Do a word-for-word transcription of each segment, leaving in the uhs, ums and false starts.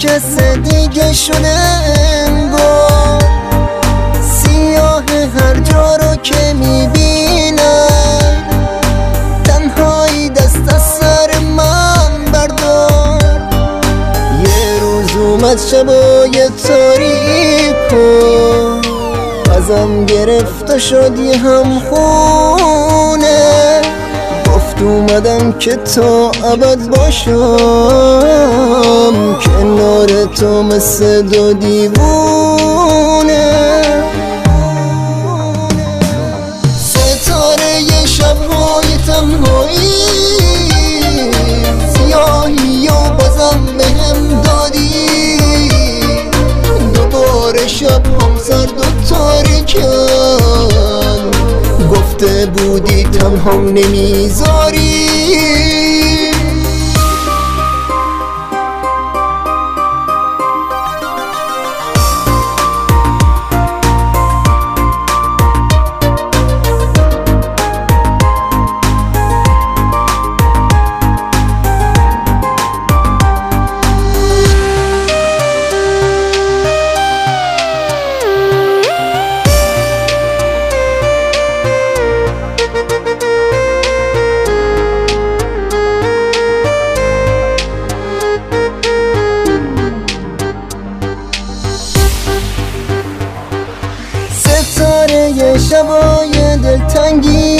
کس دیگه شده انگار، سیاه هر جا رو که میبینم، تنهایی دست از سر من بردار. یه روز اومد شبای تاریک و ازم گرفت و شد یه همخونه، گفت اومدم که تا ابد باشم کنار تو مثل دو دیوونه. ستاره ی شب‌های تنهایی، سیاهی و بازم بهم دادی، دوباره شب هم سرد و تاریکن، گفته بودی تنهام نمیذاری. ستاره شبای دلتنگی،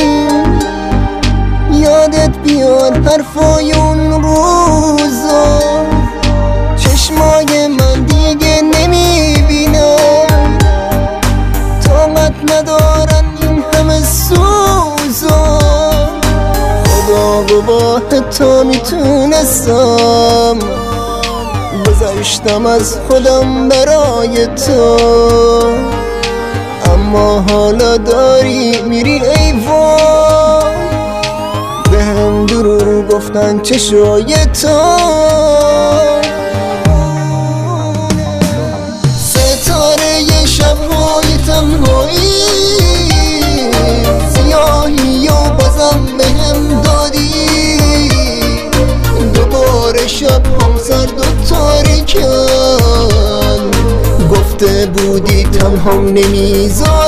یادت بیار حرفای اون روزا، چشمای من دیگه نمیبینم، طاقت ندارن این همه سوزا. خدا گواه تا میتونستم گذشتم از خودم برای تو، اما حالا داری میری ای وای، به هم دروغ گفتن چشای تو. ستاره ی شب‌های تنهایی، سیاهی و بازم بهم دادی، دوباره شب هم سرد و تاریکن، گفته بودی تنهام نمیذاری.